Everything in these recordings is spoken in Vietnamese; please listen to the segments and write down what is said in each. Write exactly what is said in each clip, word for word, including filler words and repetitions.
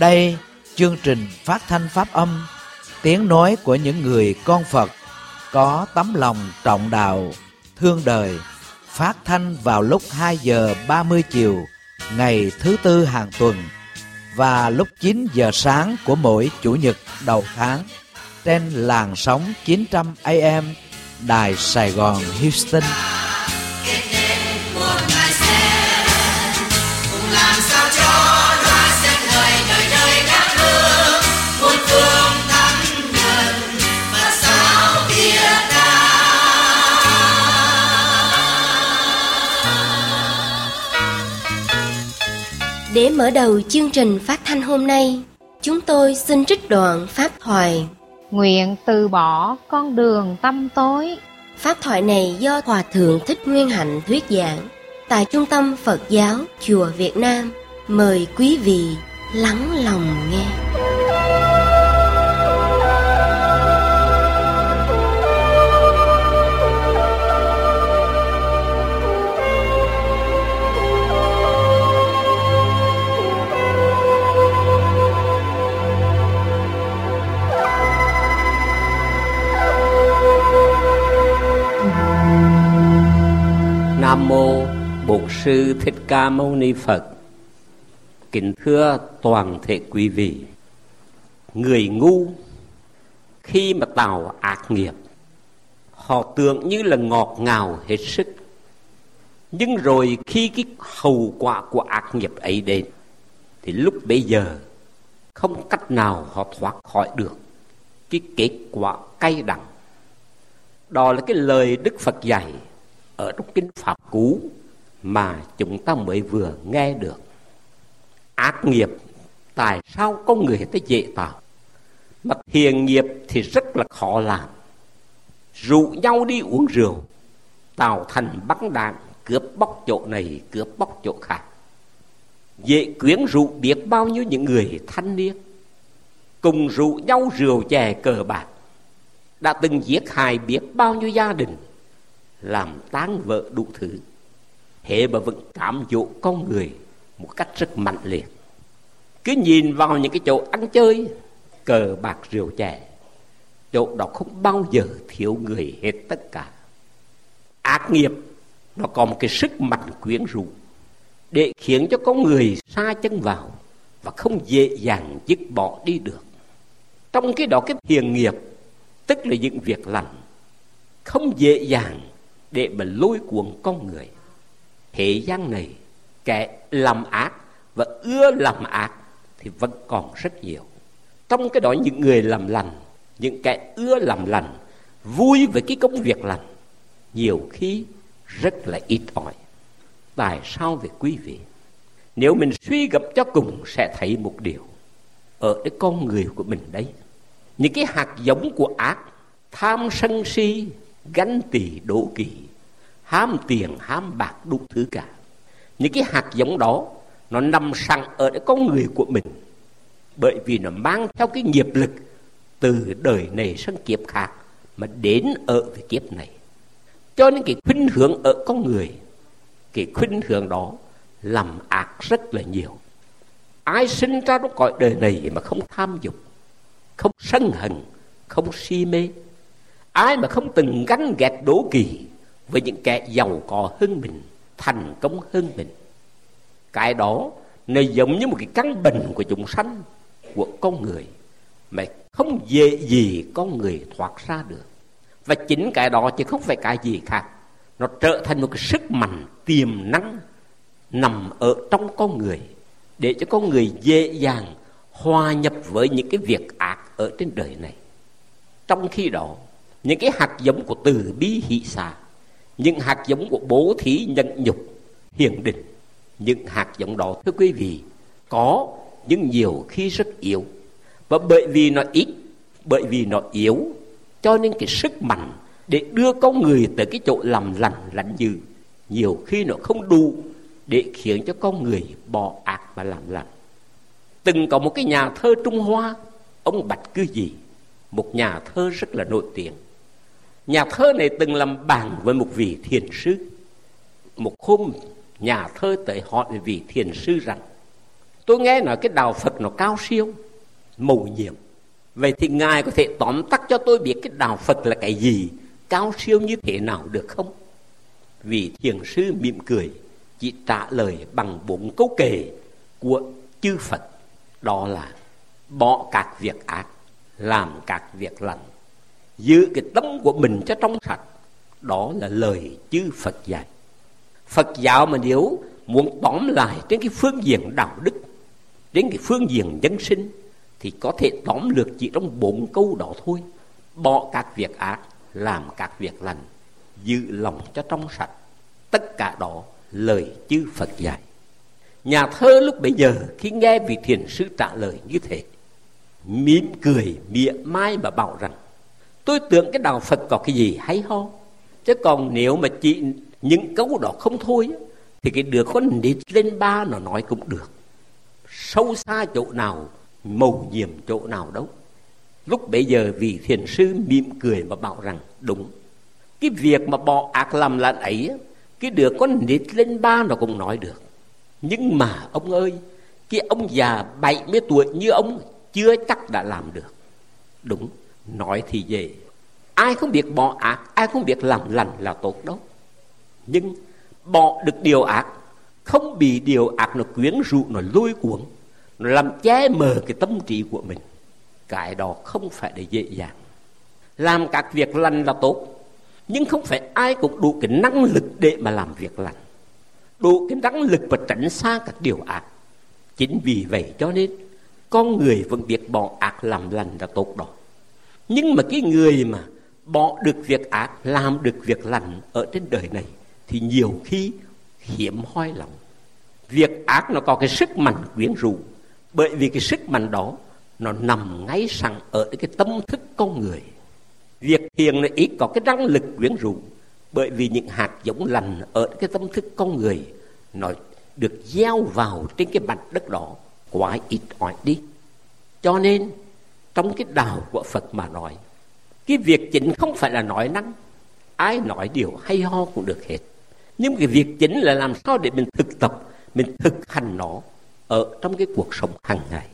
Đây, chương trình phát thanh pháp âm, tiếng nói của những người con Phật có tấm lòng trọng đạo, thương đời, phát thanh vào lúc hai giờ ba mươi chiều ngày thứ tư hàng tuần và lúc chín giờ sáng của mỗi chủ nhật đầu tháng trên làn sóng chín trăm A M Đài Sài Gòn Houston. Để mở đầu chương trình phát thanh hôm nay, chúng tôi xin trích đoạn pháp thoại Nguyện từ bỏ con đường tăm tối. Pháp thoại này do Hòa Thượng Thích Nguyên Hạnh thuyết giảng tại Trung tâm Phật giáo Chùa Việt Nam. Mời quý vị lắng lòng nghe. Nam mô Bổn Sư Thích Ca Mâu Ni Phật. Kính thưa toàn thể quý vị, người ngu khi mà tạo ác nghiệp, họ tưởng như là ngọt ngào hết sức, nhưng rồi khi cái hậu quả của ác nghiệp ấy đến thì lúc bấy giờ không cách nào họ thoát khỏi được cái kết quả cay đắng. Đó là cái lời Đức Phật dạy ở trong kinh Pháp Cú mà chúng ta mới vừa nghe được. Ác nghiệp tại sao có người ta dễ tạo, mà thiện nghiệp thì rất là khó làm. Rủ nhau đi uống rượu, tạo thành băng đảng, cướp bóc chỗ này, cướp bóc chỗ khác. Dễ quyến rũ biết bao nhiêu những người thanh niên, cùng rủ nhau rượu chè cờ bạc, đã từng giết hại biết bao nhiêu gia đình, làm tán vợ đủ thứ. Thế mà vẫn cám dỗ con người một cách rất mạnh liệt. Cứ nhìn vào những cái chỗ ăn chơi cờ bạc rượu chè, chỗ đó không bao giờ thiếu người hết tất cả. Ác nghiệp nó có một cái sức mạnh quyến rũ để khiến cho con người sa chân vào và không dễ dàng dứt bỏ đi được. Trong cái đó cái thiện nghiệp, tức là những việc lành, không dễ dàng để mà lôi cuốn con người. Thế gian này, kẻ làm ác và ưa làm ác thì vẫn còn rất nhiều. Trong cái đó những người làm lành, những kẻ ưa làm lành, vui với cái công việc lành, nhiều khi rất là ít ỏi. Tại sao vậy quý vị? Nếu mình suy gẫm cho cùng sẽ thấy một điều ở cái con người của mình đấy. Những cái hạt giống của ác, tham sân si, ganh tị đố kỵ, ham tiền ham bạc đủ thứ cả, những cái hạt giống đó nó nằm sẵn ở cái con người của mình, bởi vì nó mang theo cái nghiệp lực từ đời này sang kiếp khác mà đến ở với kiếp này. Cho nên cái khuynh hướng ở con người, cái khuynh hướng đó làm ác rất là nhiều. Ai sinh ra trong cõi đời này mà không tham dục, không sân hận, không si mê? Ai mà không từng ganh ghét đố kỵ với những kẻ giàu có hơn mình, thành công hơn mình? Cái đó nó giống như một cái căn bệnh của chúng sanh, của con người, mà không dễ gì con người thoát ra được. Và chính cái đó chứ không phải cái gì khác, nó trở thành một cái sức mạnh tiềm năng nằm ở trong con người, để cho con người dễ dàng hòa nhập với những cái việc ác ở trên đời này. Trong khi đó, những cái hạt giống của từ bi hỷ xả, những hạt giống của bố thí nhẫn nhục hiền định, những hạt giống đó thưa quý vị có, nhưng nhiều khi rất yếu. Và bởi vì nó ít, bởi vì nó yếu, cho nên cái sức mạnh để đưa con người tới cái chỗ làm lành lành dữ nhiều khi nó không đủ để khiến cho con người bỏ ác và làm lành. Từng có một cái nhà thơ Trung Hoa, ông Bạch Cư Dị, một nhà thơ rất là nổi tiếng. Nhà thơ này từng làm bạn với một vị thiền sư. Một hôm nhà thơ tới hỏi vị thiền sư rằng: Tôi nghe nói cái đạo Phật nó cao siêu, mầu nhiệm. Vậy thì Ngài có thể tóm tắt cho tôi biết cái đạo Phật là cái gì, cao siêu như thế nào được không? Vị thiền sư mỉm cười, chỉ trả lời bằng bốn câu kệ của chư Phật. Đó là bỏ các việc ác, làm các việc lành, giữ cái tâm của mình cho trong sạch. Đó là lời chư Phật dạy. Phật giáo mà nếu muốn tóm lại trên cái phương diện đạo đức, đến cái phương diện nhân sinh, thì có thể tóm lược chỉ trong bốn câu đó thôi. Bỏ các việc ác, làm các việc lành, giữ lòng cho trong sạch. Tất cả đó lời chư Phật dạy. Nhà thơ lúc bấy giờ khi nghe vị thiền sư trả lời như thế, mỉm cười mỉa mai mà bảo rằng tôi tưởng cái đạo Phật có cái gì hay ho, chứ còn nếu mà chỉ những câu đó không thôi thì cái đứa con nít lên ba nó nói cũng được. Sâu xa chỗ nào, mầu nhiệm chỗ nào đâu. Lúc bấy giờ vị thiền sư mỉm cười mà bảo rằng đúng, cái việc mà bỏ ác làm lành ấy, cái đứa con nít lên ba nó cũng nói được. Nhưng mà ông ơi, cái ông già bảy mươi tuổi như ông chưa chắc đã làm được. Đúng, nói thì dễ, ai không biết bỏ ác, ai không biết làm lành là tốt đâu. Nhưng bỏ được điều ác, không bị điều ác nó quyến rũ, nó lôi cuốn, nó làm che mờ cái tâm trí của mình, cái đó không phải là dễ dàng. Làm các việc lành là tốt, nhưng không phải ai cũng đủ cái năng lực để mà làm việc lành, đủ cái năng lực và tránh xa các điều ác. Chính vì vậy cho nên con người vẫn biết bỏ ác làm lành là tốt đó. Nhưng mà cái người mà bỏ được việc ác, làm được việc lành ở trên đời này thì nhiều khi hiếm hoi lắm. Việc ác nó có cái sức mạnh quyến rũ, bởi vì cái sức mạnh đó nó nằm ngay sẵn ở cái tâm thức con người. Việc thiện là ít có cái năng lực quyến rũ, bởi vì những hạt giống lành ở cái tâm thức con người nó được gieo vào trên cái mặt đất đó quá ít ỏi đi. Cho nên trong cái đạo của Phật mà nói, cái việc chính không phải là nói năng, ai nói điều hay ho cũng được hết. Nhưng cái việc chính là làm sao để mình thực tập, mình thực hành nó ở trong cái cuộc sống hàng ngày.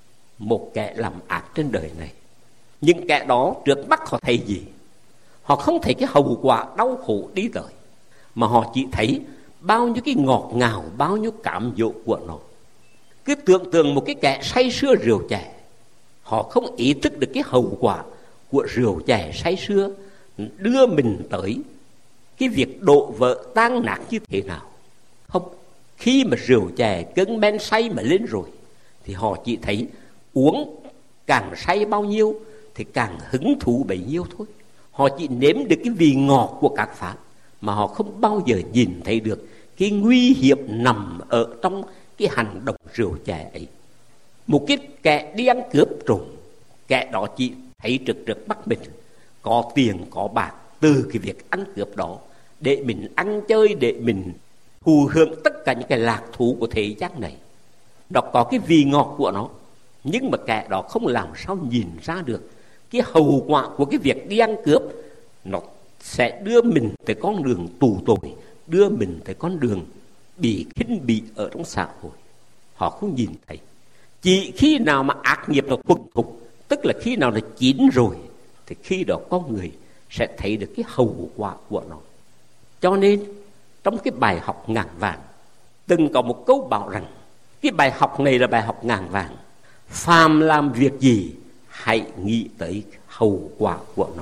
Một kẻ làm ác trên đời này, những kẻ đó trước mắt họ thấy gì? Họ không thấy cái hậu quả đau khổ đi tới, mà họ chỉ thấy bao nhiêu cái ngọt ngào, bao nhiêu cảm dỗ của nó. Cứ tưởng tượng một cái kẻ say sưa rượu chè, họ không ý thức được cái hậu quả của rượu chè say sưa đưa mình tới cái việc đổ vỡ tan nát như thế nào. Không, khi mà rượu chè cơn men say mà lên rồi thì họ chỉ thấy uống càng say bao nhiêu thì càng hứng thú bấy nhiêu thôi. Họ chỉ nếm được cái vị ngọt của các pháp, mà họ không bao giờ nhìn thấy được cái nguy hiểm nằm ở trong cái hành động rượu chè ấy. Một cái kẻ đi ăn cướp trộm, kẻ đó chỉ thấy trực trực bắt mình có tiền có bạc từ cái việc ăn cướp đó, để mình ăn chơi, để mình thụ hưởng tất cả những cái lạc thú của thế gian này. Đó có cái vị ngọt của nó, nhưng mà kẻ đó không làm sao nhìn ra được cái hậu quả của cái việc đi ăn cướp. Nó sẽ đưa mình tới con đường tù tội, đưa mình tới con đường bị khinh bị ở trong xã hội. Họ không nhìn thấy. Chỉ khi nào mà ác nghiệp nó thuần thục, tức là khi nào nó chín rồi, thì khi đó con người sẽ thấy được cái hậu quả của nó. Cho nên trong cái bài học ngàn vàng từng có một câu bảo rằng cái bài học này là bài học ngàn vàng. Phàm làm việc gì hãy nghĩ tới hậu quả của nó.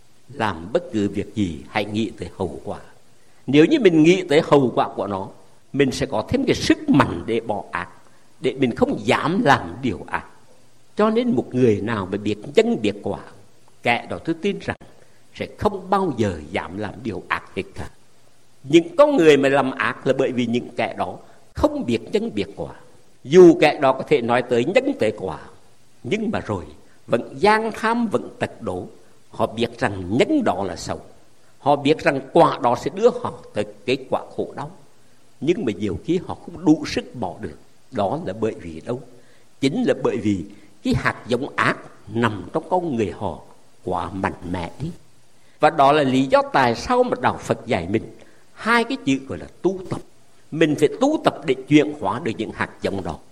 Làm bất cứ việc gì hãy nghĩ tới hậu quả. Nếu như mình nghĩ tới hậu quả của nó, mình sẽ có thêm cái sức mạnh để bỏ ác, để mình không dám làm điều ác. Cho nên một người nào mà biết nhân biết quả, kẻ đó tôi tin rằng sẽ không bao giờ dám làm điều ác hết cả. Những con người mà làm ác là bởi vì những kẻ đó không biết nhân biết quả. Dù kẻ đó có thể nói tới nhân tới quả, nhưng mà rồi vẫn gian tham, vẫn tật đổ. Họ biết rằng nhân đó là xấu, họ biết rằng quả đó sẽ đưa họ tới kết quả khổ đau, nhưng mà nhiều khi họ không đủ sức bỏ được. Đó là bởi vì đâu? Chính là bởi vì cái hạt giống ác nằm trong con người họ quá mạnh mẽ đi. Và đó là lý do tại sao mà đạo Phật dạy mình hai cái chữ gọi là tu tập. Mình phải tu tập để chuyển hóa được những hạt giống đó.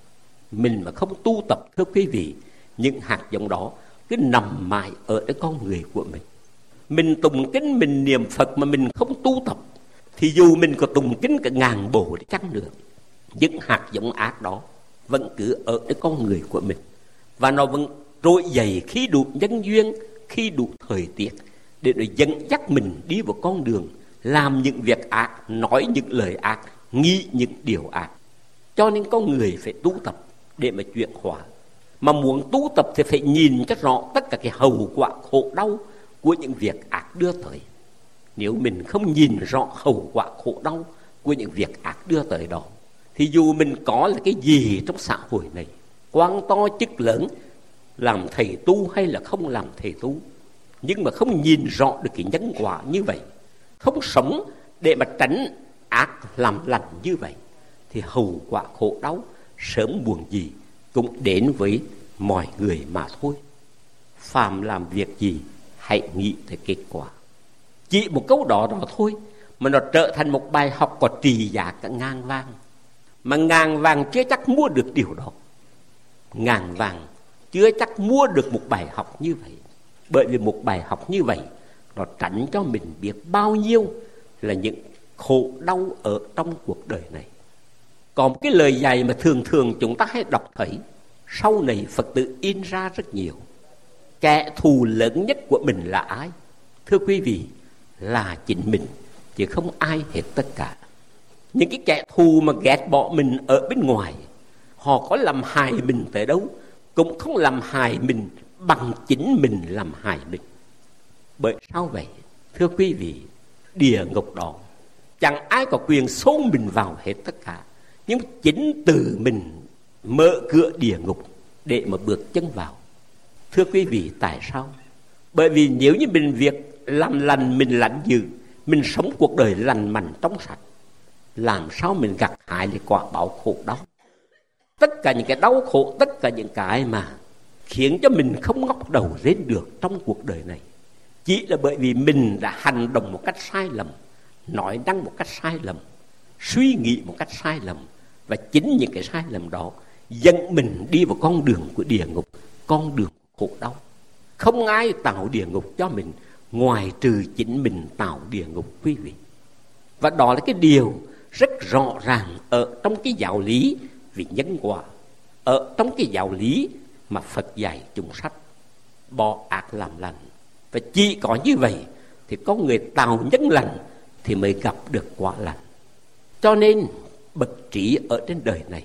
Mình mà không tu tập, thưa quý vị, những hạt giống đó cứ nằm mãi ở cái con người của mình. Mình tụng kinh, mình niệm Phật mà mình không tu tập, thì dù mình có tụng kinh cả ngàn bộ đi chăng nữa, những hạt giống ác đó vẫn cứ ở cái con người của mình. Và nó vẫn trỗi dậy khi đủ nhân duyên, khi đủ thời tiết, để nó dẫn dắt mình đi vào con đường làm những việc ác, nói những lời ác, nghĩ những điều ác. Cho nên con người phải tu tập để mà chuyển hóa. Mà muốn tu tập thì phải nhìn cho rõ tất cả cái hậu quả khổ đau của những việc ác đưa tới. Nếu mình không nhìn rõ hậu quả khổ đau của những việc ác đưa tới đó, thì dù mình có là cái gì trong xã hội này, quan to chức lớn, làm thầy tu hay là không làm thầy tu, nhưng mà không nhìn rõ được cái nhân quả như vậy, không sống để mà tránh ác làm lành như vậy, thì hậu quả khổ đau sớm muộn gì cũng đến với mọi người mà thôi. Phàm làm việc gì hãy nghĩ tới kết quả. Chỉ một câu đó đó thôi mà nó trở thành một bài học có trị giá cả ngàn vàng. Mà ngàn vàng chưa chắc mua được điều đó. Ngàn vàng chưa chắc mua được một bài học như vậy. Bởi vì một bài học như vậy nó tránh cho mình biết bao nhiêu là những khổ đau ở trong cuộc đời này. Còn một cái lời dạy mà thường thường chúng ta hay đọc thấy, sau này Phật tử in ra rất nhiều. Kẻ thù lớn nhất của mình là ai? Thưa quý vị, là chính mình, chứ không ai hết tất cả. Những cái kẻ thù mà ghét bỏ mình ở bên ngoài, họ có làm hại mình tới đâu cũng không làm hại mình bằng chính mình làm hại mình. Bởi sao vậy? Thưa quý vị, địa ngục đó chẳng ai có quyền xô mình vào hết tất cả, nhưng chính từ mình mở cửa địa ngục để mà bước chân vào. Thưa quý vị, tại sao? Bởi vì nếu như mình việc làm lành, mình lãnh dự, mình sống cuộc đời lành mạnh trong sạch, làm sao mình gặt hái để quả báo khổ đau. Tất cả những cái đau khổ, tất cả những cái mà khiến cho mình không ngóc đầu lên được trong cuộc đời này, chỉ là bởi vì mình đã hành động một cách sai lầm, nói năng một cách sai lầm, suy nghĩ một cách sai lầm. Và chính những cái sai lầm đó dẫn mình đi vào con đường của địa ngục, con đường khổ đau. Không ai tạo địa ngục cho mình ngoài trừ chính mình tạo địa ngục, quý vị. Và đó là cái điều rất rõ ràng ở trong cái giáo lý về nhân quả, ở trong cái giáo lý mà Phật dạy chúng sanh, bỏ ác làm lành. Và chỉ có như vậy thì con người tạo nhân lành thì mới gặp được quả lành. Cho nên bậc trí ở trên đời này,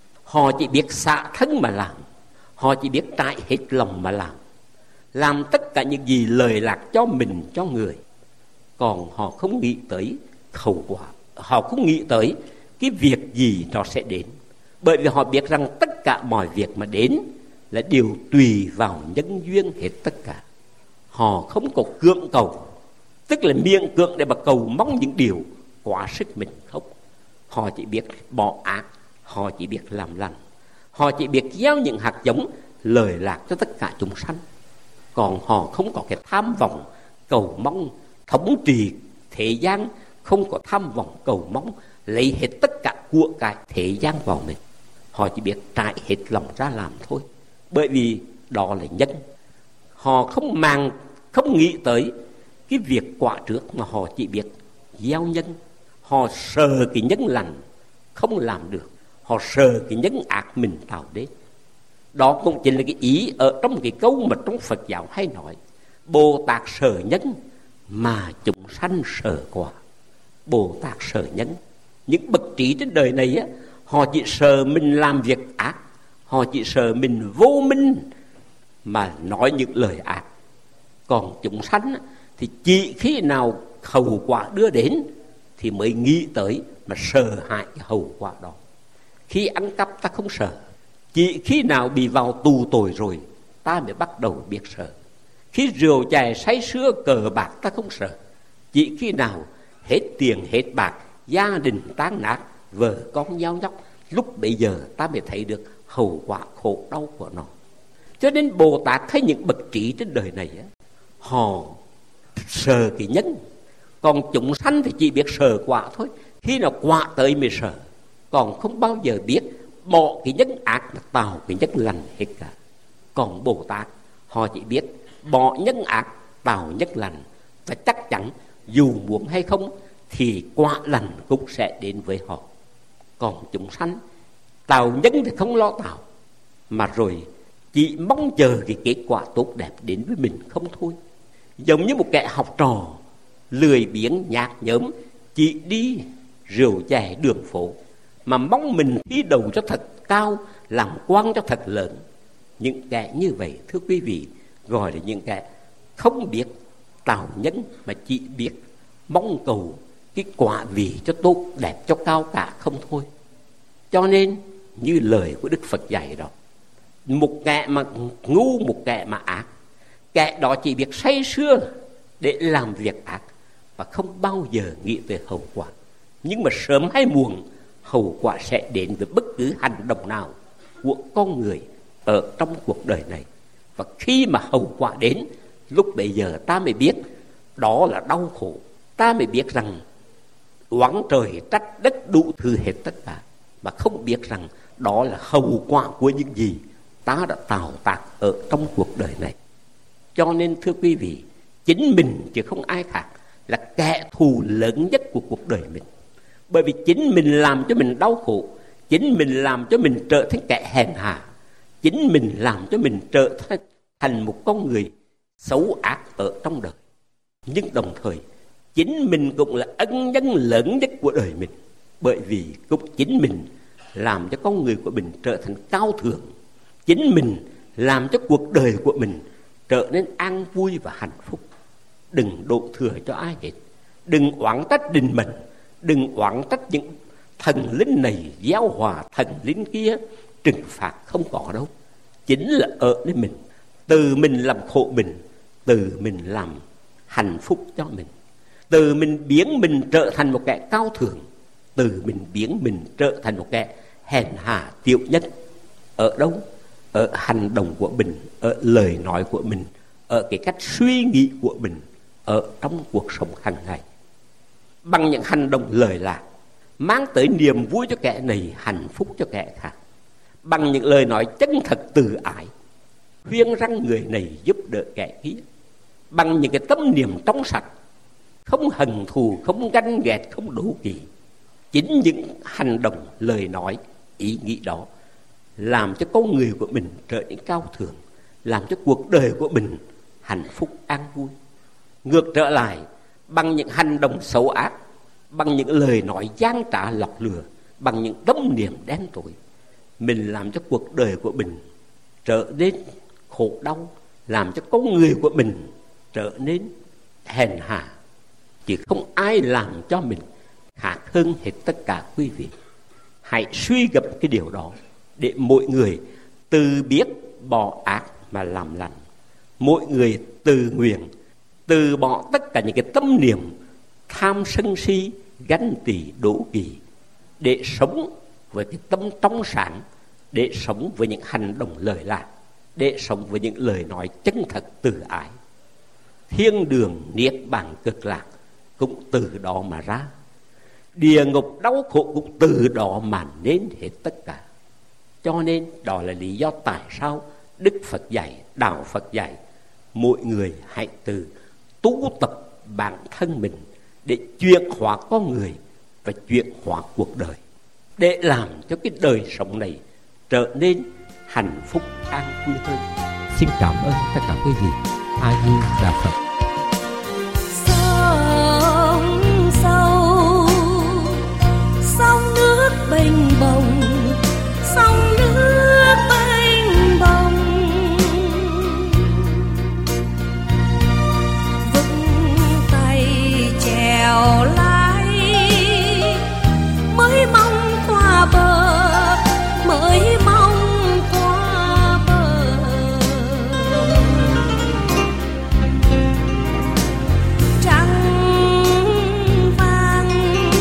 họ chỉ biết xả thân mà làm, họ chỉ biết trải hết lòng mà làm, làm tất cả những gì lời lạc cho mình, cho người. Còn họ không nghĩ tới hậu quả, họ không nghĩ tới cái việc gì nó sẽ đến. Bởi vì họ biết rằng tất cả mọi việc mà đến là đều tùy vào nhân duyên hết tất cả. Họ không có cưỡng cầu, tức là miệng cưỡng để mà cầu mong những điều quá sức mình, không. Họ chỉ biết bỏ ác, họ chỉ biết làm lành, họ chỉ biết gieo những hạt giống lời lạc cho tất cả chúng sanh. Còn họ không có cái tham vọng cầu mong thống trị thế gian, không có tham vọng cầu mong lấy hết tất cả của cải thế gian vào mình. Họ chỉ biết trải hết lòng ra làm thôi. Bởi vì đó là nhân. Họ không mang, không nghĩ tới cái việc quả trước, mà họ chỉ biết gieo nhân. Họ sợ cái nhân lành không làm được, họ sợ cái nhân ác mình tạo đến. Đó cũng chính là cái ý ở trong cái câu mà trong Phật giáo hay nói: Bồ Tát sợ nhân mà chúng sanh sợ quả. Bồ Tát sợ nhân. Những bậc trí trên đời này á, họ chỉ sợ mình làm việc ác, họ chỉ sợ mình vô minh mà nói những lời ác. Còn chúng sanh á, thì chỉ khi nào hậu quả đưa đến thì mới nghĩ tới mà sợ hãi cái hậu quả đó. Khi ăn cắp ta không sợ, chỉ khi nào bị vào tù tội rồi ta mới bắt đầu biết sợ. Khi rượu chè say sưa cờ bạc ta không sợ, chỉ khi nào hết tiền hết bạc, gia đình tan nát, vợ con nhau nhóc, lúc bấy giờ ta mới thấy được hậu quả khổ đau của nó. Cho nên Bồ Tát thấy những bậc trí trên đời này á, họ sợ cái nhân. Còn chúng sanh thì chỉ biết sợ quả thôi, khi nào quả tới mới sợ, còn không bao giờ biết bỏ cái nhân ác mà tạo cái nhân lành hết cả. Còn Bồ Tát họ chỉ biết bỏ nhân ác tạo nhân lành, và chắc chắn dù muốn hay không thì quả lành cũng sẽ đến với họ. Còn chúng sanh tạo nhân thì không lo tạo, mà rồi chỉ mong chờ cái kết quả tốt đẹp đến với mình không thôi. Giống như một kẻ học trò lười biếng nhạt nhớm, chỉ đi rượu chè đường phố mà mong mình thi đầu cho thật cao, làm quan cho thật lớn. Những kẻ như vậy, thưa quý vị, gọi là những kẻ không biết tạo nhân, mà chỉ biết mong cầu cái quả vị cho tốt đẹp, cho cao cả không thôi. Cho nên như lời của Đức Phật dạy đó, một kẻ mà ngu, một kẻ mà ác, kẻ đó chỉ biết say sưa để làm việc ác và không bao giờ nghĩ về hậu quả. Nhưng mà sớm hay muộn, hậu quả sẽ đến với bất cứ hành động nào của con người ở trong cuộc đời này. Và khi mà hậu quả đến, lúc bấy giờ ta mới biết đó là đau khổ. Ta mới biết rằng oán trời trách đất đủ thứ hết tất cả, mà không biết rằng đó là hậu quả của những gì ta đã tạo tác ở trong cuộc đời này. Cho nên thưa quý vị, chính mình chứ không ai khác là kẻ thù lớn nhất của cuộc đời mình. Bởi vì chính mình làm cho mình đau khổ, chính mình làm cho mình trở thành kẻ hèn hạ, chính mình làm cho mình trở thành một con người xấu ác ở trong đời. Nhưng đồng thời chính mình cũng là ân nhân lớn nhất của đời mình, bởi vì cũng chính mình làm cho con người của mình trở thành cao thượng, chính mình làm cho cuộc đời của mình trở nên an vui và hạnh phúc. Đừng đổ thừa cho ai hết, đừng oán trách định mệnh, đừng oán trách những thần linh này gieo hòa thần linh kia, trừng phạt không có đâu. Chính là ở nơi mình, từ mình làm khổ mình, từ mình làm hạnh phúc cho mình, từ mình biến mình trở thành một kẻ cao thượng, từ mình biến mình trở thành một kẻ hèn hạ tiểu nhân. Ở đâu? Ở hành động của mình, ở lời nói của mình, ở cái cách suy nghĩ của mình, ở trong cuộc sống hàng ngày. Bằng những hành động lời lạc mang tới niềm vui cho kẻ này, hạnh phúc cho kẻ khác. Bằng những lời nói chân thật từ ái, khuyên răn người này giúp đỡ kẻ kia. Bằng những cái tâm niệm trong sạch, không hận thù, không ganh ghét, không đố kỵ. Chính những hành động, lời nói, ý nghĩ đó làm cho con người của mình trở nên cao thượng, làm cho cuộc đời của mình hạnh phúc an vui. Ngược trở lại, bằng những hành động xấu ác, bằng những lời nói gian trá lọc lừa, bằng những tâm niệm đen tối, mình làm cho cuộc đời của mình trở nên khổ đau, làm cho con người của mình trở nên hèn hạ. Chứ không ai làm cho mình khác hơn hết tất cả quý vị. Hãy suy gẫm cái điều đó để mỗi người từ biết bỏ ác mà làm lành. Mỗi người từ nguyện từ bỏ tất cả những cái tâm niệm tham sân si, ganh tị, đố kỵ, để sống với cái tâm trong sáng, để sống với những hành động lời lạc, để sống với những lời nói chân thật từ ái. Thiên đường niết bàn cực lạc cũng từ đó mà ra, địa ngục đau khổ cũng từ đó mà nên hết tất cả. Cho nên đó là lý do tại sao Đức Phật dạy, Đạo Phật dạy mỗi người hãy từ tu tập bản thân mình để chuyển hóa con người và chuyển hóa cuộc đời, để làm cho cái đời sống này trở nên hạnh phúc an vui hơn. Xin cảm ơn tất cả quý vị. A Di Đà Phật. Sông sâu, sông nước bình bồng, sông nước bình bồng, vững tay chèo lái, mới mong qua bờ, mới mong qua bờ. Trăng vàng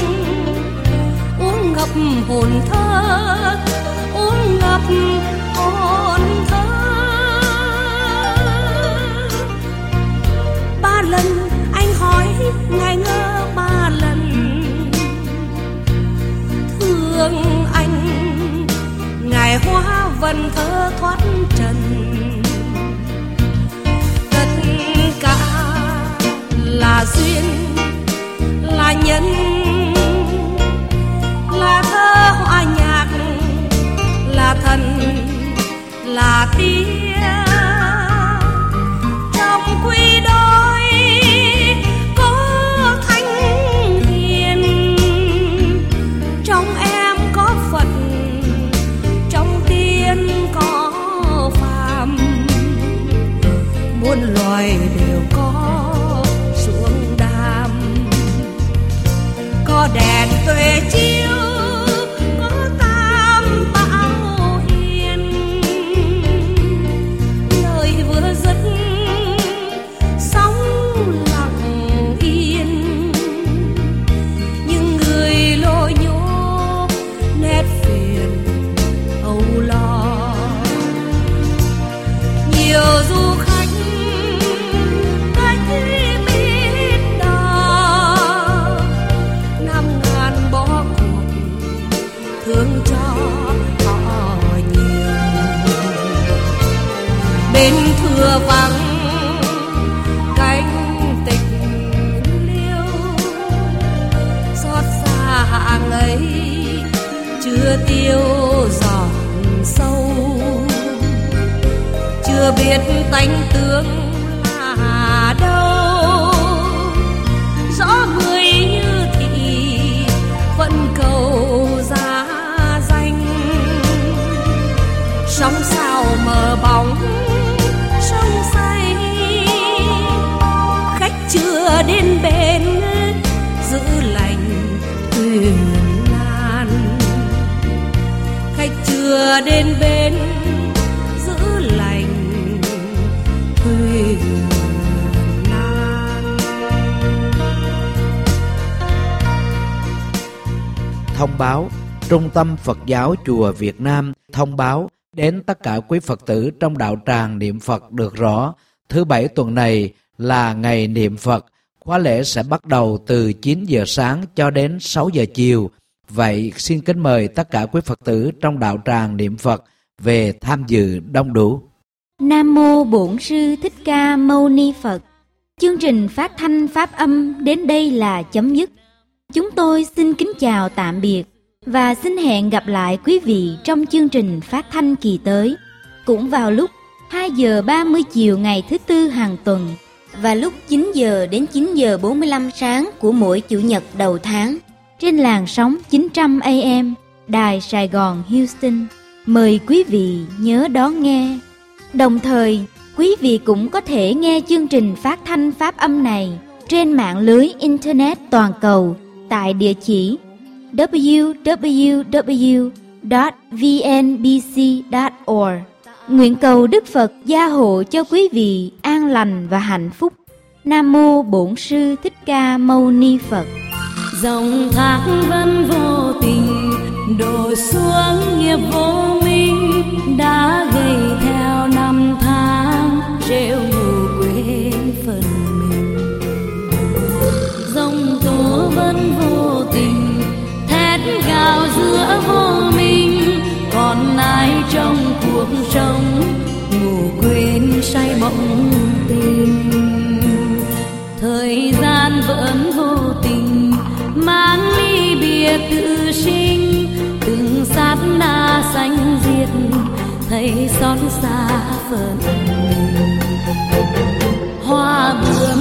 uống ngập hồn thơ, uống ngập hồn thơ. Ba lần anh hỏi ngài ngơ, ba lần thương anh vẫn thơ thoát trần. Tất cả là duyên, là nhân, là thơ hoa nhạc, là thần, là tia. Trong quy đôi có thánh hiền, trong em có Phật, trong tiên có phàm. Muôn loài đều có xuống đàm, có đèn tuệ chiếu, có tam bảo hiền. Lời vừa dứt sóng lặng yên, nhưng người lôi nhô nét phiền âu lo. Nhiều du khách cách biết đò, năm ngàn bỏ cuộc thương cho họ nhiều. Bên thừa vắng cánh tình liêu, xót xa ngấy chưa tiêu giọt sâu. Chưa biết tánh tướng là đâu, rõ người như thị vẫn cầu giá danh. Sóng sao mờ bóng sông say, khách chưa đến bên giữ lành thuyền nan. Khách chưa đến bên giữ lành thuyền nan. Thông báo: Trung tâm Phật giáo Chùa Việt Nam thông báo đến tất cả quý Phật tử trong đạo tràng niệm Phật được rõ, thứ Bảy tuần này là ngày niệm Phật. Khóa lễ sẽ bắt đầu từ chín giờ sáng cho đến sáu giờ chiều. Vậy xin kính mời tất cả quý Phật tử trong đạo tràng niệm Phật về tham dự đông đủ. Nam mô Bổn Sư Thích Ca Mâu Ni Phật. Chương trình phát thanh pháp âm đến đây là chấm dứt. Chúng tôi xin kính chào tạm biệt và xin hẹn gặp lại quý vị trong chương trình phát thanh kỳ tới, cũng vào lúc hai giờ ba mươi chiều ngày thứ Tư hàng tuần và lúc chín giờ đến chín giờ bốn mươi lăm sáng của mỗi Chủ nhật đầu tháng trên làn sóng chín trăm A M Đài Sài Gòn Houston. Mời quý vị nhớ đón nghe. Đồng thời, quý vị cũng có thể nghe chương trình phát thanh pháp âm này trên mạng lưới Internet toàn cầu tại địa chỉ w w w chấm v n b c chấm org. Nguyện cầu Đức Phật gia hộ cho quý vị an lành và hạnh phúc. Nam mô Bổn Sư Thích Ca Mâu Ni Phật. Dòng thác vẫn vô tình đổ xuống nghiệp vô minh, đã gây theo năm tháng rêu mù quên phần mình. Dòng tố vẫn vô tình thét gào giữa vô minh, còn ai trong cuộc sống ngủ quên say bóng tình. Thời gian vẫn vô tình mang ly biệt tự sinh, từng sát na sanh diệt thấy xót xa phần mình. Hoa bướm